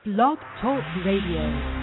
Blog Talk Radio.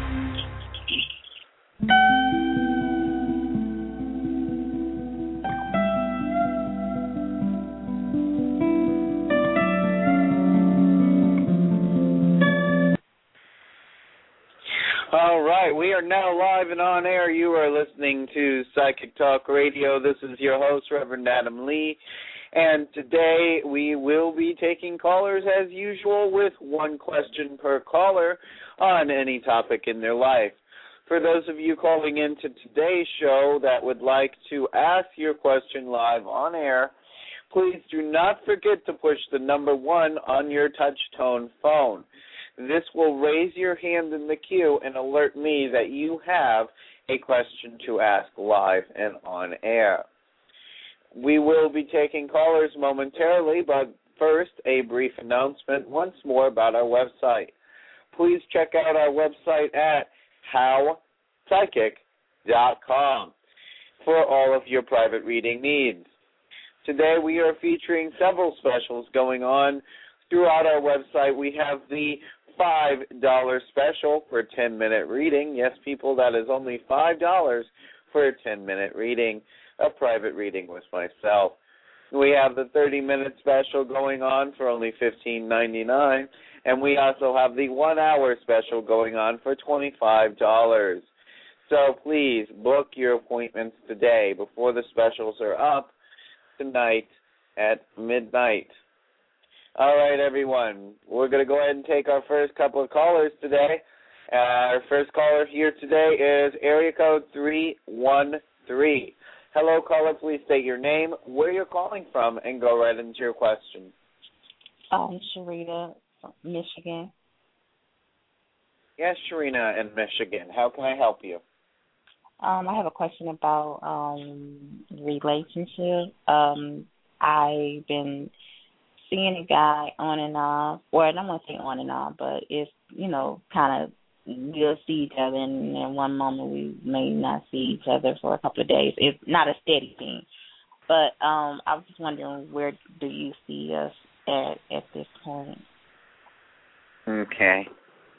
All right, we are now live and on air. You are listening to Psychic Talk Radio. This is your host, Reverend Adam Lee, and today we will be taking callers as usual with one question per caller on any topic in their life. For those of you calling into today's show that would like to ask your question live on air, please do not forget to push the number 1 on your touch-tone phone. This will raise your hand in the queue and alert me that you have a question to ask live and on air. We will be taking callers momentarily, but first, a brief announcement once more about our website. Please check out our website at howpsychic.com for all of your private reading needs. Today, we are featuring several specials going on throughout our website. We have the $5 special for a 10-minute reading. Yes, people, that is only $5 for a 10-minute reading, a private reading with myself. We have the 30-minute special going on for only $15.99, and we also have the 1-hour special going on for $25. So please book your appointments today before the specials are up tonight at midnight. All right, everyone. We're going to go ahead and take our first couple of callers today. Our first caller here today is area code 313. Hello, caller. Please state your name, where you're calling from, and go right into your question. Sharita from Michigan. Yes, Sharina in Michigan. How can I help you? I have a question about relationship. I've been seeing a guy on and off, or I don't want to say on and off, but it's, kind of we'll see each other, and in one moment we may not see each other for a couple of days. It's not a steady thing. But I was just wondering, where do you see us at this point? Okay.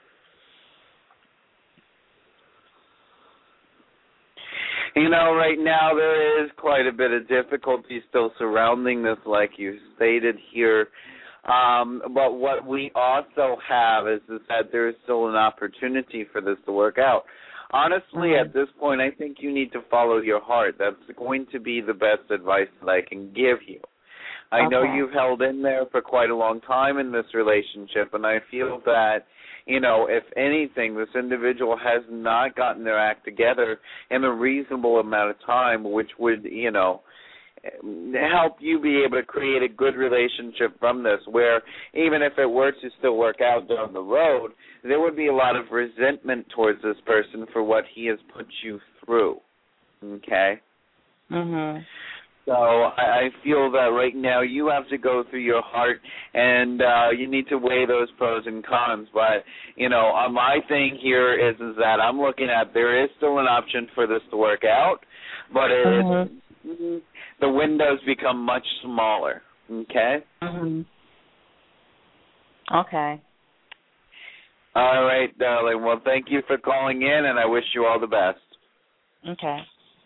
Right now there is quite a bit of difficulty still surrounding this, like you stated here. But what we also have is that there is still an opportunity for this to work out. Honestly, at this point, I think you need to follow your heart. That's going to be the best advice that I can give you. I know you've held in there for quite a long time in this relationship, and I feel that, if anything, this individual has not gotten their act together in a reasonable amount of time, which would, help you be able to create a good relationship from this, where even if it were to still work out down the road, there would be a lot of resentment towards this person for what he has put you through. Okay? Mm-hmm. So I feel that right now you have to go through your heart, and you need to weigh those pros and cons. But, my thing here is that I'm looking at there is still an option for this to work out, but the windows become much smaller. Okay? Mm-hmm. Okay. All right, darling. Well, thank you for calling in, and I wish you all the best. Okay.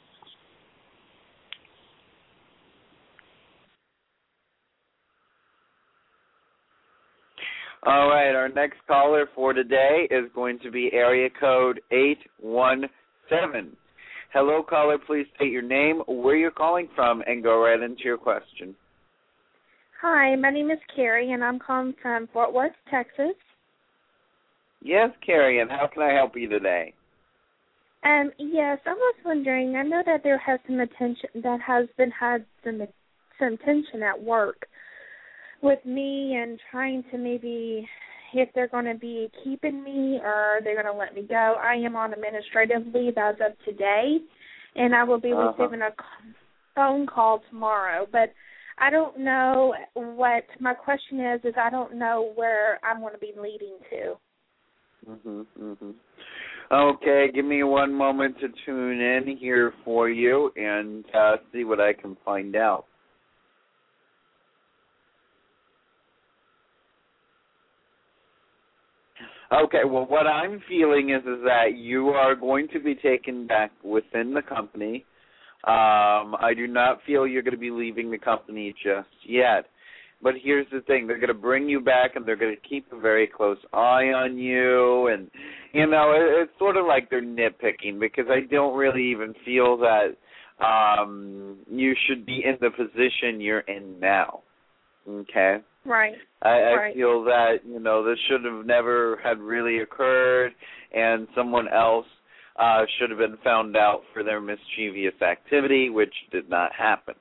All right, our next caller for today is going to be area code 817. Hello, caller. Please state your name, where you're calling from, and go right into your question. Hi, my name is Carrie, and I'm calling from Fort Worth, Texas. Yes, Carrie, and how can I help you today? Yes, I was wondering, I know that there has some attention, that has been had some tension at work with me and trying to maybe if they're going to be keeping me or they're going to let me go. I am on administrative leave as of today, and I will be receiving a phone call tomorrow. But I don't know what my question is I don't know where I'm going to be leading to. Okay, give me one moment to tune in here for you and see what I can find out. Okay, well, what I'm feeling is that you are going to be taken back within the company. I do not feel you're going to be leaving the company just yet. But here's the thing. They're going to bring you back, and they're going to keep a very close eye on you. And, it's sort of like they're nitpicking because I don't really even feel that you should be in the position you're in now. Okay? Right. I feel that, this should have never had really occurred, and someone else should have been found out for their mischievous activity, which did not happen.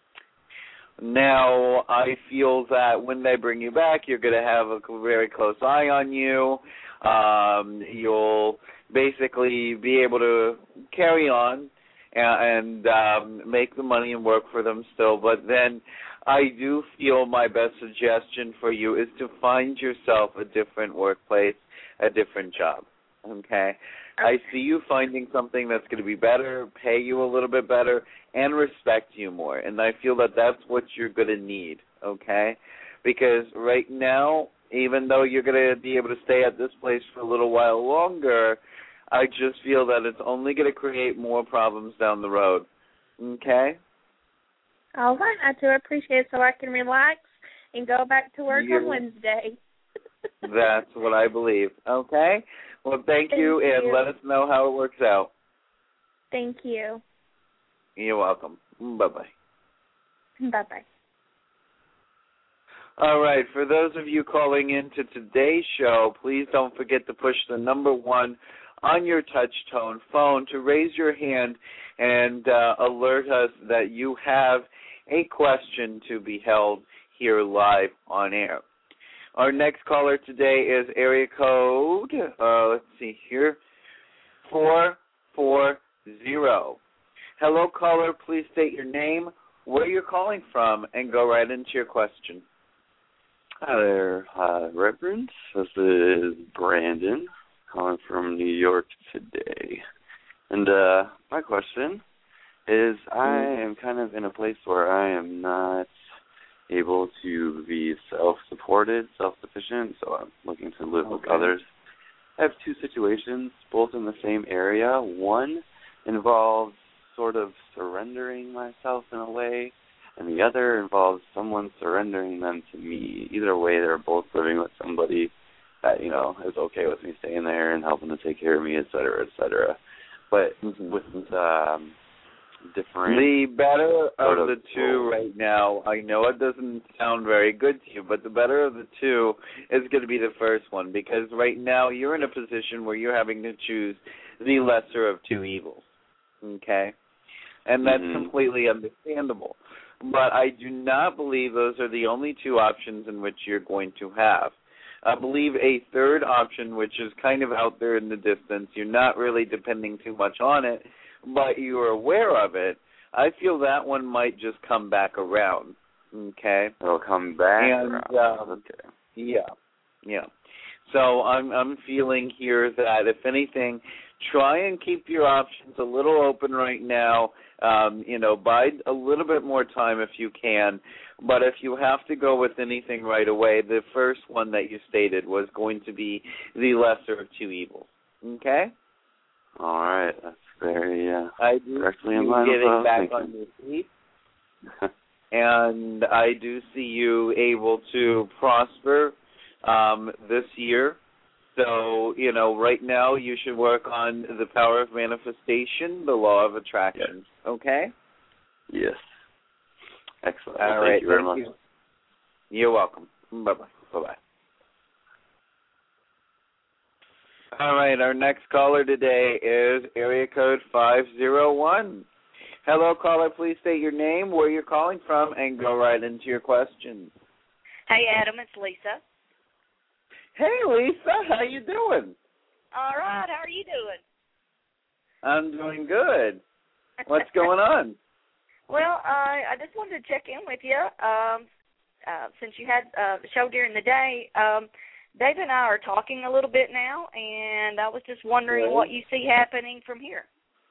Now, I feel that when they bring you back, you're going to have a very close eye on you. You'll basically be able to carry on and make the money and work for them still. But then I do feel my best suggestion for you is to find yourself a different workplace, a different job. Okay? I see you finding something that's going to be better, pay you a little bit better, and respect you more. And I feel that that's what you're going to need, okay? Because right now, even though you're going to be able to stay at this place for a little while longer, I just feel that it's only going to create more problems down the road, okay? All right, I do appreciate it so I can relax and go back to work on Wednesday. That's what I believe, okay? Well, thank you, and let us know how it works out. Thank you. You're welcome. Bye-bye. Bye-bye. All right, for those of you calling into today's show, please don't forget to push the number 1 on your touch-tone phone to raise your hand and alert us that you have a question to be held here live on air. Our next caller today is area code, let's see here, 440. Hello, caller. Please state your name, where you're calling from, and go right into your question. Hi there, Reverend. This is Brandon, calling from New York today. And my question is, I am kind of in a place where I am not able to be self-supported, self-sufficient, so I'm looking to live with others. I have 2 situations, both in the same area. One involves sort of surrendering myself in a way, and the other involves someone surrendering them to me. Either way, they're both living with somebody that, is okay with me staying there and helping to take care of me, et cetera, et cetera. But with different... The better of the two right now, I know it doesn't sound very good to you, but the better of the two is going to be the first one, because right now you're in a position where you're having to choose the lesser of 2 evils, okay? And that's completely understandable. But I do not believe those are the only 2 options in which you're going to have. I believe a third option, which is kind of out there in the distance, you're not really depending too much on it, but you're aware of it, I feel that one might just come back around, okay? It'll come back around. Okay. Yeah. So I'm feeling here that, if anything, try and keep your options a little open right now. Bide a little bit more time if you can. But if you have to go with anything right away, the first one that you stated was going to be the lesser of 2 evils, okay? All right, that's very I do directly see in you line getting with back on your feet, and I do see you able to prosper this year. So, right now you should work on the power of manifestation, the law of attraction, okay? Yes. Excellent. All Thank you very much. You're welcome. Bye-bye. Bye-bye. All right, our next caller today is area code 501. Hello, caller. Please state your name, where you're calling from, and go right into your question. Hey, Adam. It's Lisa. Hey, Lisa. How you doing? All right. How are you doing? I'm doing good. What's going on? Well, I just wanted to check in with you. Since you had the show during the day, Dave and I are talking a little bit now, and I was just wondering what you see happening from here.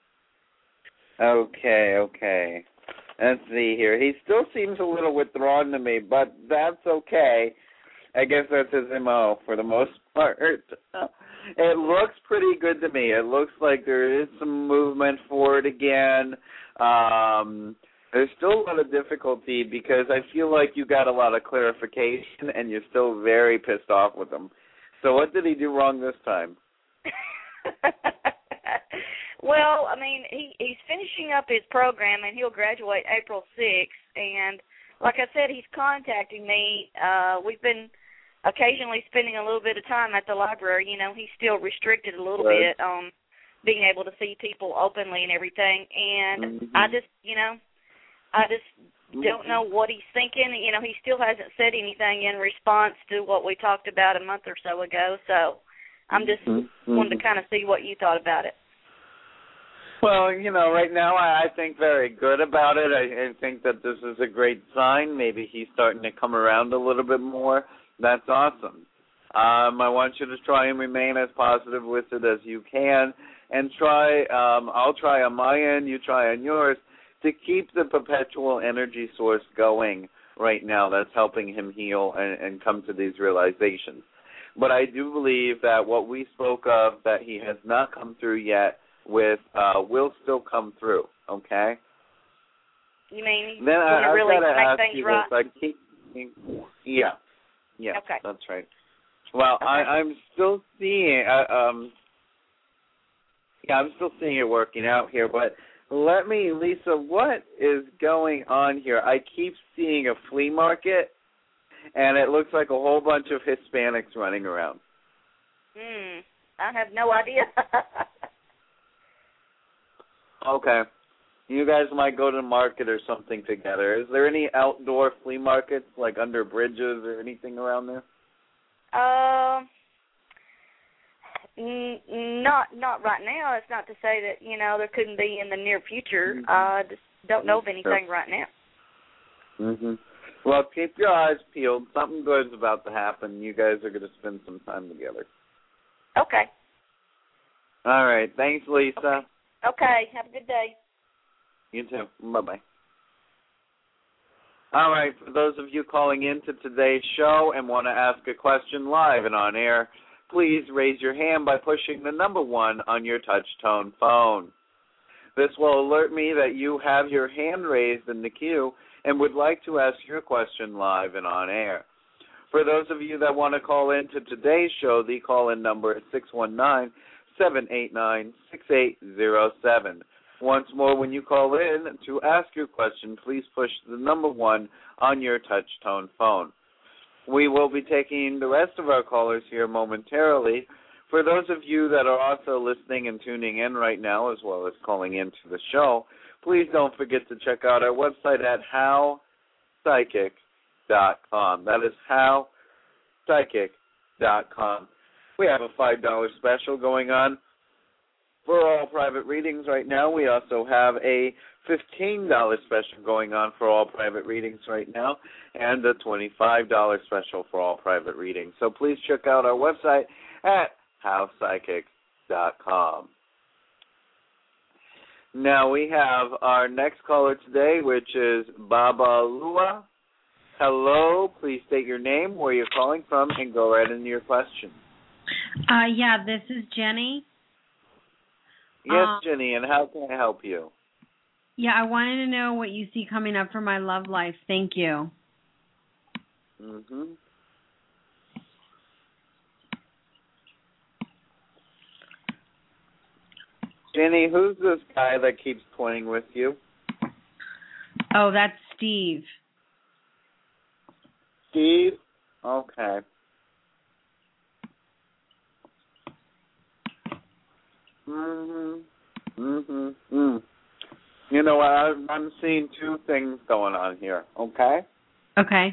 Okay. Let's see here. He still seems a little withdrawn to me, but that's okay. I guess that's his MO for the most smart. It looks pretty good to me. It looks like there is some movement forward again. There's still a lot of difficulty because I feel like you got a lot of clarification and you're still very pissed off with him. So what did he do wrong this time? Well, I mean, he's finishing up his program, and he'll graduate April 6th. And like I said, he's contacting me. We've been occasionally spending a little bit of time at the library. You know, he's still restricted a little bit on being able to see people openly and everything. And I just don't know what he's thinking. You know, he still hasn't said anything in response to what we talked about a month or so ago. So I'm just wanted to kind of see what you thought about it. Well, you know, right now I think very good about it. I think that this is a great sign. Maybe he's starting to come around a little bit more. That's awesome. I want you to try and remain as positive with it as you can, and try. I'll try on my end. You try on yours to keep the perpetual energy source going right now. That's helping him heal and come to these realizations. But I do believe that what we spoke of that he has not come through yet with will still come through, okay? You mean then I really make things right? Yeah, okay. That's right. Well, okay. I'm still seeing, I'm still seeing it working out here. But let me, Lisa, what is going on here? I keep seeing a flea market, and it looks like a whole bunch of Hispanics running around. I have no idea. Okay. You guys might go to the market or something together. Is there any outdoor flea markets, like under bridges or anything around there? Not right now. It's not to say that, you know, there couldn't be in the near future. Just don't know of anything right now. Well, keep your eyes peeled. Something good is about to happen. You guys are going to spend some time together. Okay. All right. Thanks, Lisa. Okay. Have a good day. You too. Bye-bye. All right. For those of you calling in to today's show and want to ask a question live and on air, please raise your hand by pushing the number 1 on your touch-tone phone. This will alert me that you have your hand raised in the queue and would like to ask your question live and on air. For those of you that want to call in to today's show, the call-in number is 619-789-6807. Once more, when you call in to ask your question, please push the number 1 on your touch-tone phone. We will be taking the rest of our callers here momentarily. For those of you that are also listening and tuning in right now, as well as calling into the show, please don't forget to check out our website at howpsychic.com. That is howpsychic.com. We have a $5 special going on for all private readings right now. We also have a $15 special going on for all private readings right now, and a $25 special for all private readings. So please check out our website at howpsychic.com. Now we have our next caller today, which is Baba Lua. Hello, please state your name, where you're calling from, and go right into your question. Yeah, this is Jenny. Yes, Jenny, and how can I help you? Yeah, I wanted to know what you see coming up for my love life. Thank you. Jenny, who's this guy that keeps toying with you? Oh, that's Steve. Steve? Okay. You know, I'm seeing two things going on here, okay? Okay.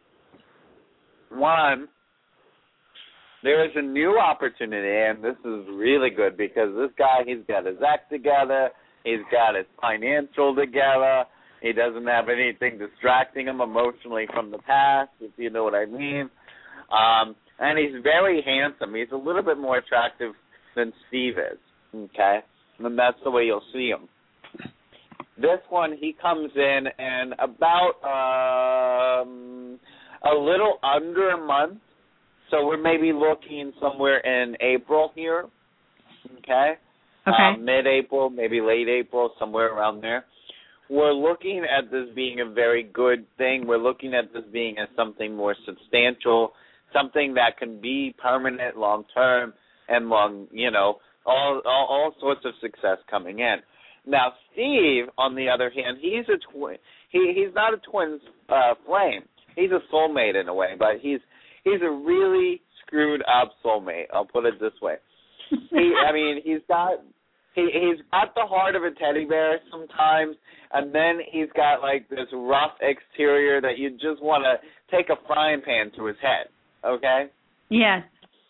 One, there is a new opportunity, and this is really good because this guy, he's got his act together, he's got his financial together, he doesn't have anything distracting him emotionally from the past, if you know what I mean. And he's very handsome. He's a little bit more attractive than Steve is, okay? And that's the way you'll see him. This one, he comes in about a little under a month So we're maybe looking somewhere in April here, okay? Okay. Mid-April, maybe late April, somewhere around there. We're looking at this being a very good thing. We're looking at this being as something more substantial, something that can be permanent, long-term, and all sorts of success coming in. Now, Steve, on the other hand, he's a twin. He's not a twin flame. He's a soulmate in a way, but he's a really screwed up soulmate. I'll put it this way. He's got the heart of a teddy bear sometimes, and then he's got like this rough exterior that you just want to take a frying pan to his head. Okay? Yes.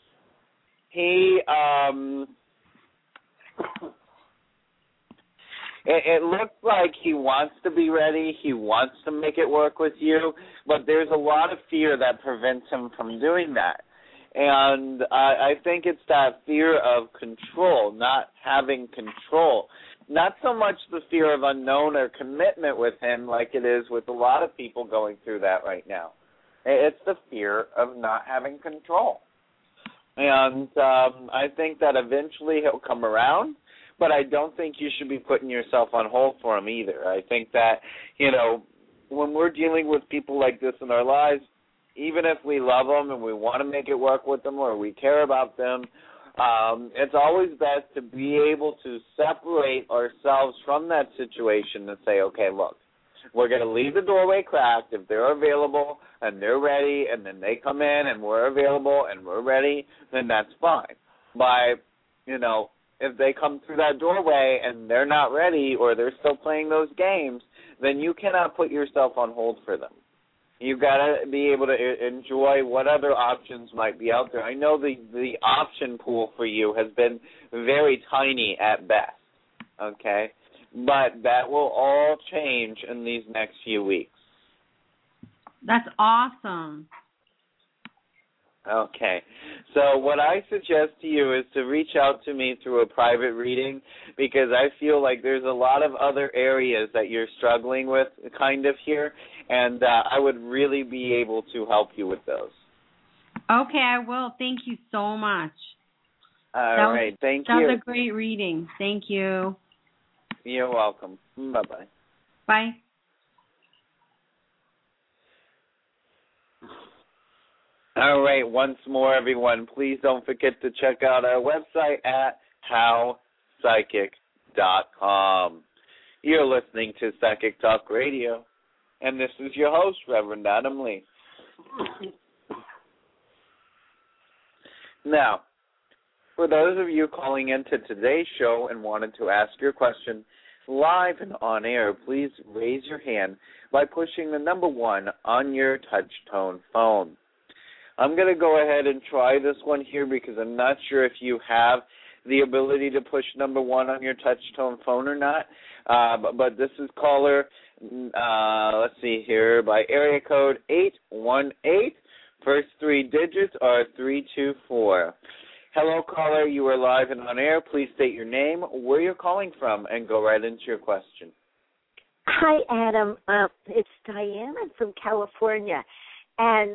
It looks like he wants to be ready. He wants to make it work with you, but there's a lot of fear that prevents him from doing that. And I think it's that fear of control, not having control. Not so much the fear of unknown or commitment with him like it is with a lot of people going through that right now. It's the fear of not having control. And I think that eventually he'll come around, but I don't think you should be putting yourself on hold for him either. I think that, when we're dealing with people like this in our lives, even if we love them and we want to make it work with them or we care about them, it's always best to be able to separate ourselves from that situation and say, okay, look, we're going to leave the doorway cracked. If they're available and they're ready and then they come in and we're available and we're ready, then that's fine. But, if they come through that doorway and they're not ready or they're still playing those games, then you cannot put yourself on hold for them. You've got to be able to enjoy what other options might be out there. I know the option pool for you has been very tiny at best, okay? But that will all change in these next few weeks. That's awesome. Okay. So what I suggest to you is to reach out to me through a private reading because I feel like there's a lot of other areas that you're struggling with kind of here, and I would really be able to help you with those. Okay, I will. Thank you so much. All right. Thank you. That was a great reading. Thank you. You're welcome. Bye-bye. Bye. All right, once more, everyone, please don't forget to check out our website at howpsychic.com. You're listening to Psychic Talk Radio, and this is your host, Reverend Adam Lee. Now, for those of you calling into today's show and wanted to ask your question live and on air, please raise your hand by pushing the number 1 on your touch-tone phone. I'm going to go ahead and try this one here because I'm not sure if you have the ability to push number 1 on your touch-tone phone or not. But this is caller, let's see here, by area code 818. First 3 digits are 324. Hello, caller. You are live and on air. Please state your name, where you're calling from, and go right into your question. Hi, Adam. It's Diane. I'm from California. And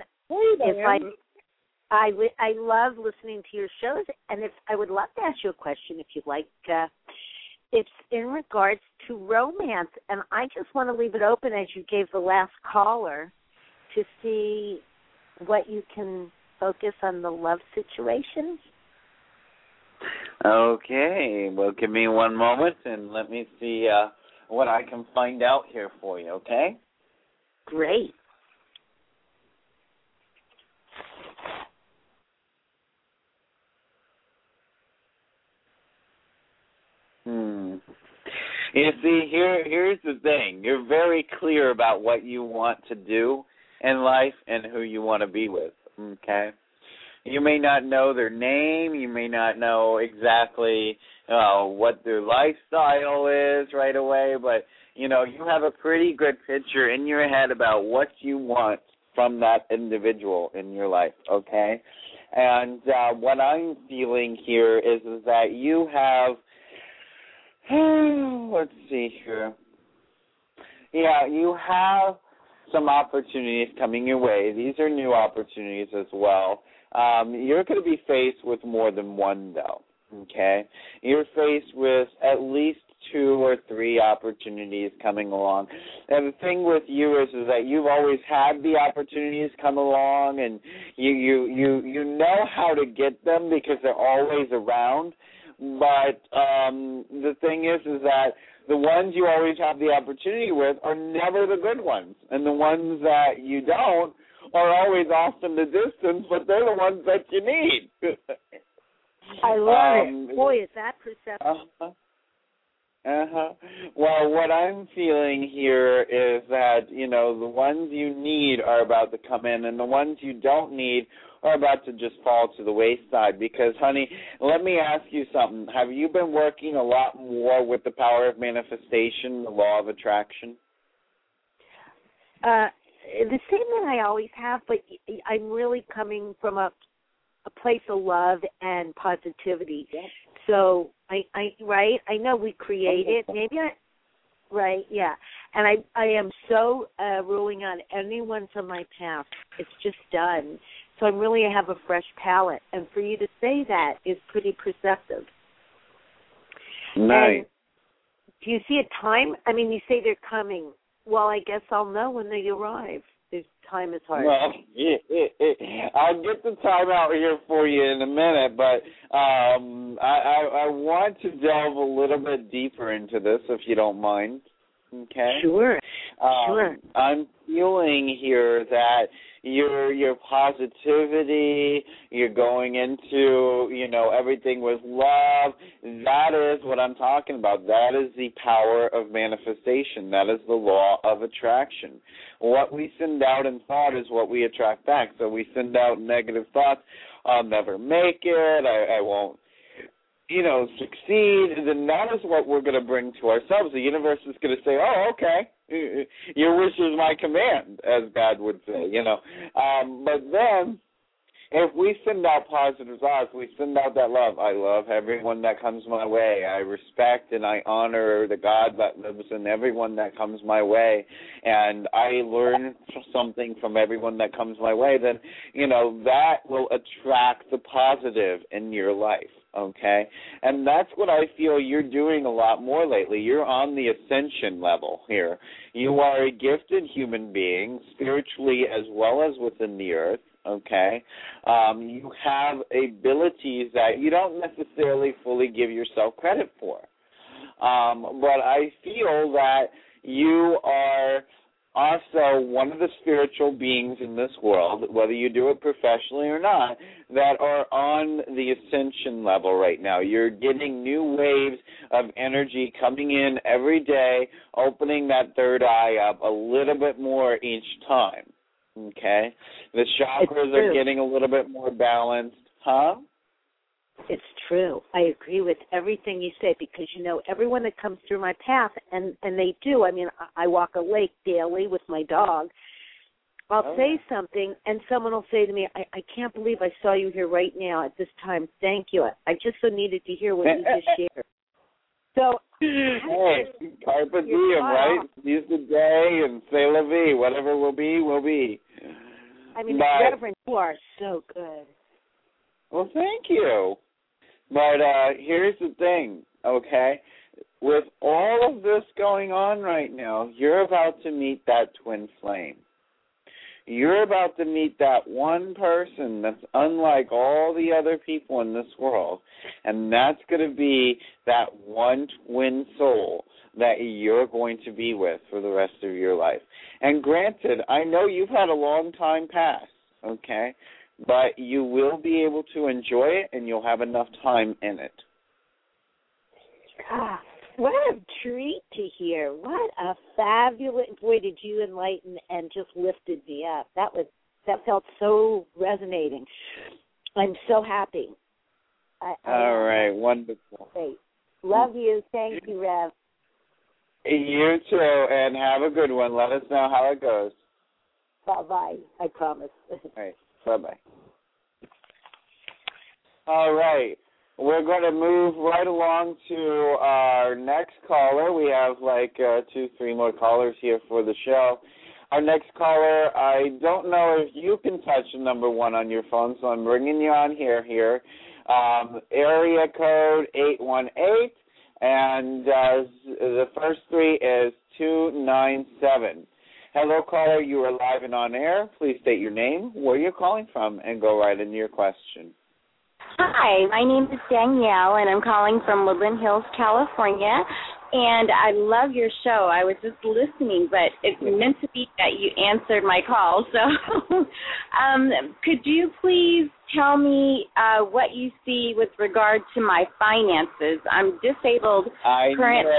I love listening to your shows, and I would love to ask you a question if you'd like. It's in regards to romance, and I just want to leave it open as you gave the last caller to see what you can focus on the love situation. Okay. Well, give me one moment, and let me see what I can find out here for you, okay? Great. You see, here's the thing. You're very clear about what you want to do in life and who you want to be with, okay? You may not know their name. You may not know exactly what their lifestyle is right away, but, you have a pretty good picture in your head about what you want from that individual in your life, okay? And what I'm feeling here is that you have, let's see here. Yeah, you have some opportunities coming your way. These are new opportunities as well. You're going to be faced with more than one, though, okay? You're faced with at least 2 or 3 opportunities coming along. And the thing with you is that you've always had the opportunities come along, and you know how to get them because they're always around. But the thing is that the ones you always have the opportunity with are never the good ones, and the ones that you don't are always off in the distance, but they're the ones that you need. I love it. Boy, is that perception. Well, what I'm feeling here is that, the ones you need are about to come in, and the ones you don't need are about to just fall to the wayside. Because, honey, let me ask you something. Have you been working a lot more with the power of manifestation, the law of attraction? The same that I always have, but I'm really coming from a place of love and positivity. Yes. So I know we create it. Maybe and I am so ruling on anyone from my past. It's just done. So I really have a fresh palette, and for you to say that is pretty perceptive. Nice. And do you see a time? I mean, you say they're coming. Well, I guess I'll know when they arrive. This time is hard. Well, I'll get the time out here for you in a minute, but I want to delve a little bit deeper into this, if you don't mind. Okay? Sure. I'm feeling here that your positivity, you're going into, everything with love. That is what I'm talking about. That is the power of manifestation. That is the law of attraction. What we send out in thought is what we attract back. So we send out negative thoughts. I'll never make it. I won't, succeed. Then that is what we're going to bring to ourselves. The universe is going to say, oh, okay. Your wish is my command, as God would say, But then, if we send out positive thoughts, we send out that love. I love everyone that comes my way. I respect and I honor the God that lives in everyone that comes my way. And I learn something from everyone that comes my way. Then, that will attract the positive in your life. Okay, and that's what I feel you're doing a lot more lately. You're on the ascension level here. You are a gifted human being, spiritually as well as within the earth, okay? You have abilities that you don't necessarily fully give yourself credit for. But I feel that you are also one of the spiritual beings in this world, whether you do it professionally or not, that are on the ascension level right now. You're getting new waves of energy coming in every day, opening that third eye up a little bit more each time, okay? The chakras are getting a little bit more balanced, huh? It's true. I agree with everything you say because, everyone that comes through my path, and they do. I mean, I walk a lake daily with my dog. I'll say something, and someone will say to me, I can't believe I saw you here right now at this time. Thank you. I just so needed to hear what you just shared. So, hey, carpe diem, right? Seize the day and say la vie. Whatever will be, will be. I mean, Reverend, you are so good. Well, thank you. But here's the thing, okay? With all of this going on right now, you're about to meet that twin flame. You're about to meet that one person that's unlike all the other people in this world, and that's going to be that one twin soul that you're going to be with for the rest of your life. And granted, I know you've had a long time pass, okay? But you will be able to enjoy it, and you'll have enough time in it. God, what a treat to hear. What a fabulous... Boy, did you enlighten and just lifted me up. That felt so resonating. I'm so happy. All right, wonderful. Great. Love you. Thank you, Rev. You too, and have a good one. Let us know how it goes. Bye-bye. I promise. All right. Bye-bye. All right. We're going to move right along to our next caller. We have 2-3 more callers here for the show. Our next caller, I don't know if you can touch the number 1 on your phone, so I'm bringing you on here. Area code 818, and the first 3 is 297. Hello, caller. You are live and on air. Please state your name, where you're calling from, and go right into your question. Hi, my name is Danielle, and I'm calling from Woodland Hills, California. And I love your show. I was just listening, but it's meant to be that you answered my call. So could you please tell me what you see with regard to my finances? I'm disabled. I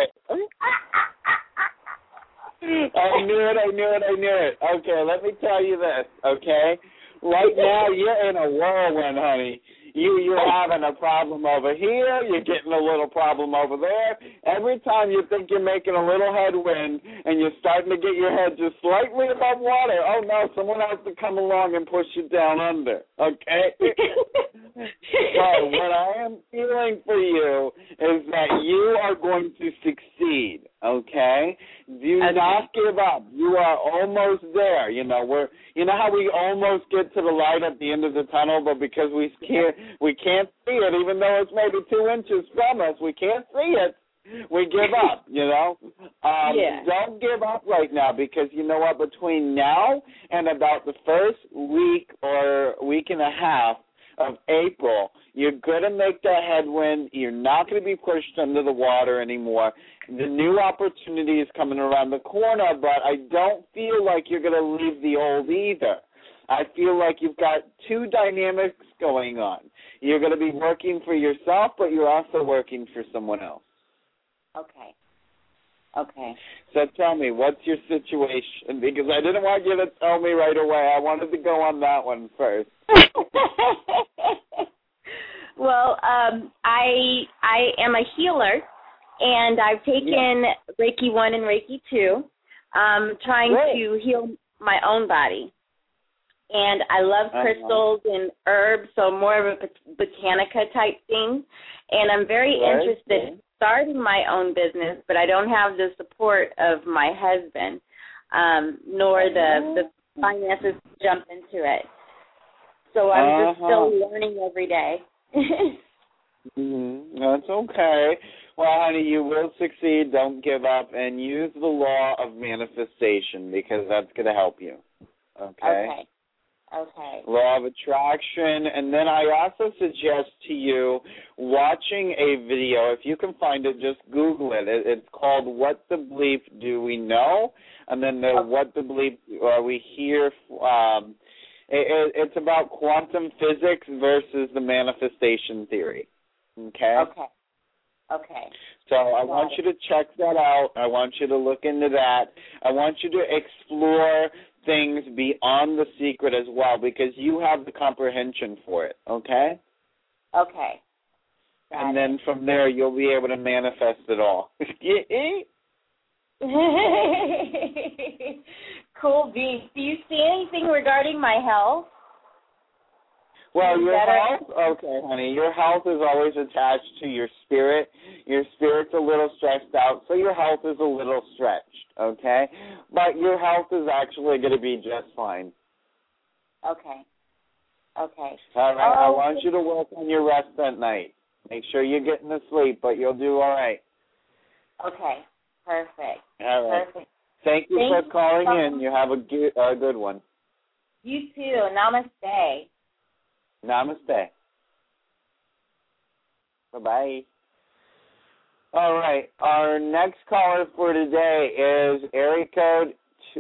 knew it. Okay, let me tell you this, okay? Right now, you're in a whirlwind, honey. You're having a problem over here. You're getting a little problem over there. Every time you think you're making a little headwind and you're starting to get your head just slightly above water, oh, no, someone has to come along and push you down under, okay? So what I am feeling for you is that you are going to succeed, okay? Do not give up. You are almost there. You know how we almost get to the light at the end of the tunnel, but because we can't see it, even though it's maybe 2 inches from us, we can't see it. We give up, Don't give up right now, because you know what? Between now and about the first week or week and a half of April, you're going to make that headwind. You're not going to be pushed under the water anymore. The new opportunity is coming around the corner, but I don't feel like you're going to leave the old either. I feel like you've got 2 dynamics going on. You're going to be working for yourself, but you're also working for someone else. Okay. So tell me, what's your situation? Because I didn't want you to tell me right away. I wanted to go on that one first. Well, I am a healer, and I've taken Reiki 1 and Reiki 2, trying to heal my own body. And I love crystals and herbs, so more of a botanica type thing. And I'm very interested in starting my own business, but I don't have the support of my husband, nor the finances to jump into it. So I'm just still learning every day. That's okay. Well, honey, you will succeed. Don't give up, and use the law of manifestation, because that's going to help you. Okay. Law of attraction. And then I also suggest to you watching a video. If you can find it, just Google it. It's called What the Bleep Do We Know? And then What the Bleep We Hear. It's about quantum physics versus the manifestation theory. Okay. So I want you to check that out. I want you to look into that. I want you to explore things beyond the secret as well, because you have the comprehension for it, okay? And then from there, you'll be able to manifest it all. Cool beans. Do you see anything regarding my health? Well, your health, okay, honey, your health is always attached to your spirit. Your spirit's a little stressed out, so your health is a little stretched, okay? But your health is actually going to be just fine. Okay. All right, I want you to work on your rest at night. Make sure you're getting to sleep, but you'll do all right. Okay, perfect. All right. Perfect. Thank you for calling in. You have a good one. You too. Namaste. Namaste. Bye-bye. All right. Our next caller for today is area code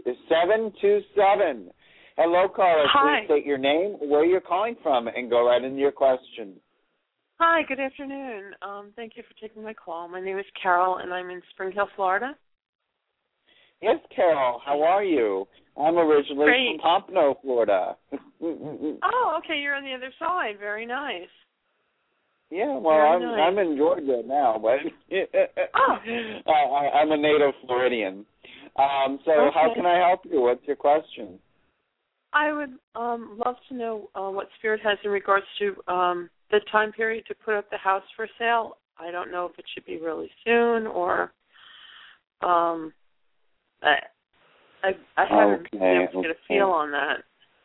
727. Hello, caller. Hi. Please state your name, where you're calling from, and go right into your question. Hi, good afternoon. Thank you for taking my call. My name is Carol, and I'm in Spring Hill, Florida. Yes, Carol. How are you? I'm originally from Pompano, Florida. Oh, okay. You're on the other side. Very nice. Yeah, well, I'm in Georgia now, but I'm a native Floridian. So how can I help you? What's your question? I would love to know what Spirit has in regards to the time period to put up the house for sale. I don't know if it should be really soon or I haven't been able to get a feel on that.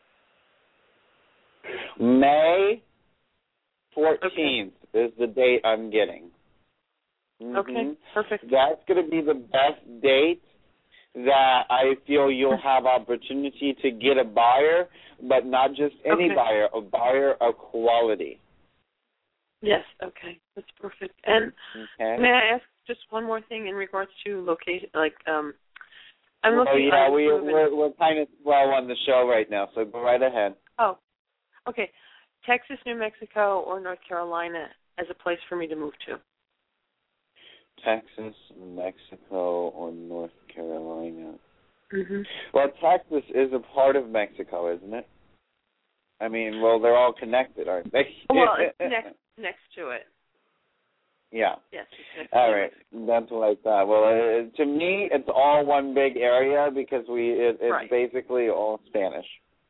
May 14th is the date I'm getting. Okay, perfect. That's going to be the best date that I feel you'll have opportunity to get a buyer, but not just any buyer, a buyer of quality. Yes, okay. That's perfect. And may I ask just one more thing in regards to location? Like, I'm looking. We're kind of slow on the show right now, so go right ahead. Oh, okay. Texas, New Mexico, or North Carolina as a place for me to move to. Texas, Mexico, or North Carolina. Mm-hmm. Well, Texas is a part of Mexico, isn't it? I mean, well, they're all connected, aren't they? Well, it's next to it. Yeah. Yes. All right. That's what I thought. Well, to me, it's all one big area because it's basically all Spanish.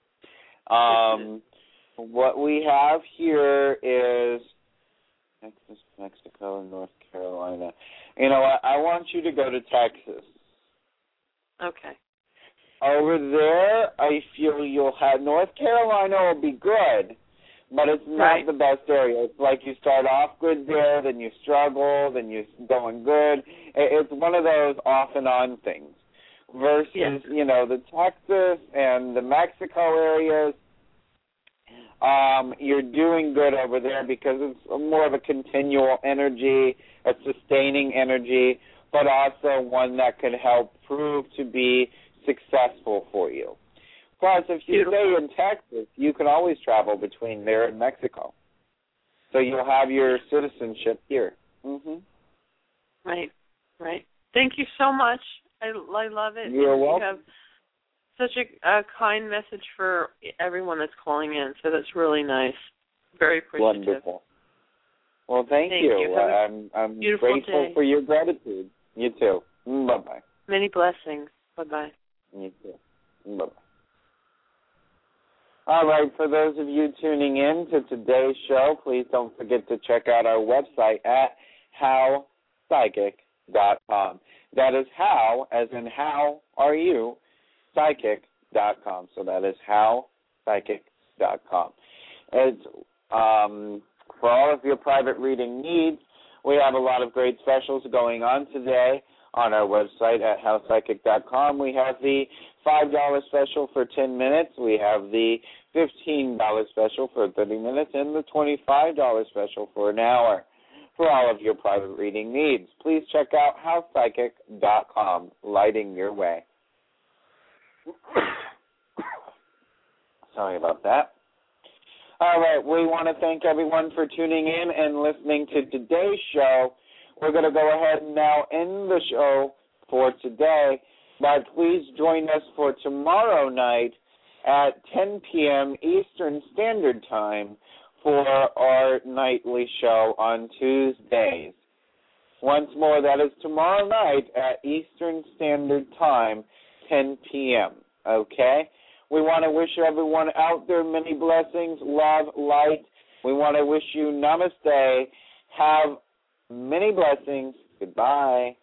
What we have here is Texas, Mexico, and North Carolina. You know what? I want you to go to Texas. Okay. Over there, I feel you'll have North Carolina will be good, but it's not the best area. It's like you start off good there, then you struggle, then you're going good. It's one of those off and on things. Versus, the Texas and the Mexico areas, you're doing good over there because it's more of a continual energy, a sustaining energy, but also one that could help prove to be successful for you. Plus, if you stay in Texas, you can always travel between there and Mexico. So you'll have your citizenship here. Right. Thank you so much. I love it. You're welcome. You have such a kind message for everyone that's calling in, so that's really nice. Very appreciative. Wonderful. Well, thank you. I'm grateful for your gratitude. You too. Bye-bye. Many blessings. Bye-bye. You too. Bye-bye. All right, for those of you tuning in to today's show, please don't forget to check out our website at howpsychic.com. That is how, as in how are you, psychic.com. So that is howpsychic.com. It's for all of your private reading needs, we have a lot of great specials going on today on our website at howpsychic.com. We have the $5 special for 10 minutes. We have the $15 special for 30 minutes and the $25 special for an hour for all of your private reading needs. Please check out howpsychic.com, lighting your way. Sorry about that. All right, we want to thank everyone for tuning in and listening to today's show. We're going to go ahead and now end the show for today, but please join us for tomorrow night at 10 p.m. Eastern Standard Time for our nightly show on Tuesdays. Once more, that is tomorrow night at Eastern Standard Time, 10 p.m., okay? We want to wish everyone out there many blessings, love, light. We want to wish you namaste. Have many blessings. Goodbye.